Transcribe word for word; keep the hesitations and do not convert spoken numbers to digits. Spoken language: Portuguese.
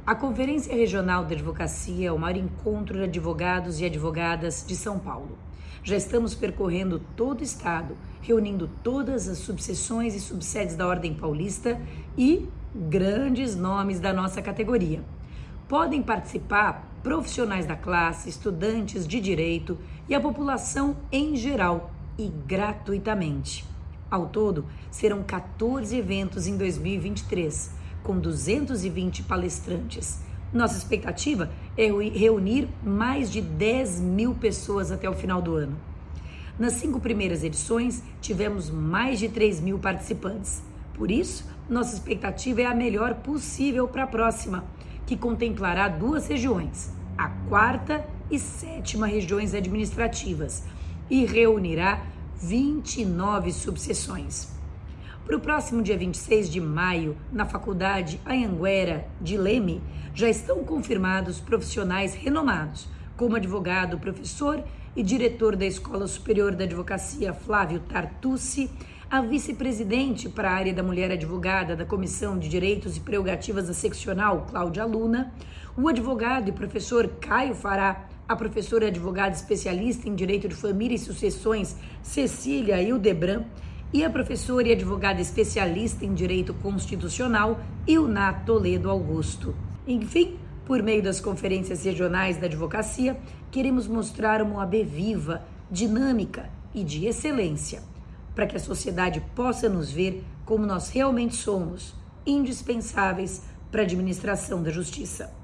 A Conferência Regional da Advocacia é o maior encontro de advogados e advogadas de São Paulo. Já estamos percorrendo todo o estado, reunindo todas as subseções e subsedes da Ordem Paulista e grandes nomes da nossa categoria. Podem participar profissionais da classe, estudantes de direito e a população em geral e gratuitamente. Ao todo, serão quatorze eventos em dois mil e vinte e três, com duzentos e vinte palestrantes. Nossa expectativa é reunir mais de dez mil pessoas até o final do ano. Nas cinco primeiras edições, tivemos mais de três mil participantes. Por isso, nossa expectativa é a melhor possível para a próxima, que contemplará duas regiões, a quarta e sétima regiões administrativas, e reunirá vinte e nove subseções. Para o próximo dia vinte e seis de maio, na Faculdade Anhanguera de Leme, já estão confirmados profissionais renomados, como advogado, professor e diretor da Escola Superior da Advocacia, Flávio Tartucci, a vice-presidente para a área da mulher advogada da Comissão de Direitos e Prerrogativas da Seccional, Cláudia Luna, o advogado e professor Caio Fará, a professora advogada especialista em Direito de Família e Sucessões, Cecília Hildebran, e a professora e advogada especialista em Direito Constitucional, Ilná Toledo Augusto. Enfim, por meio das conferências regionais da advocacia, queremos mostrar uma O A B viva, dinâmica e de excelência, para que a sociedade possa nos ver como nós realmente somos, indispensáveis para a administração da justiça.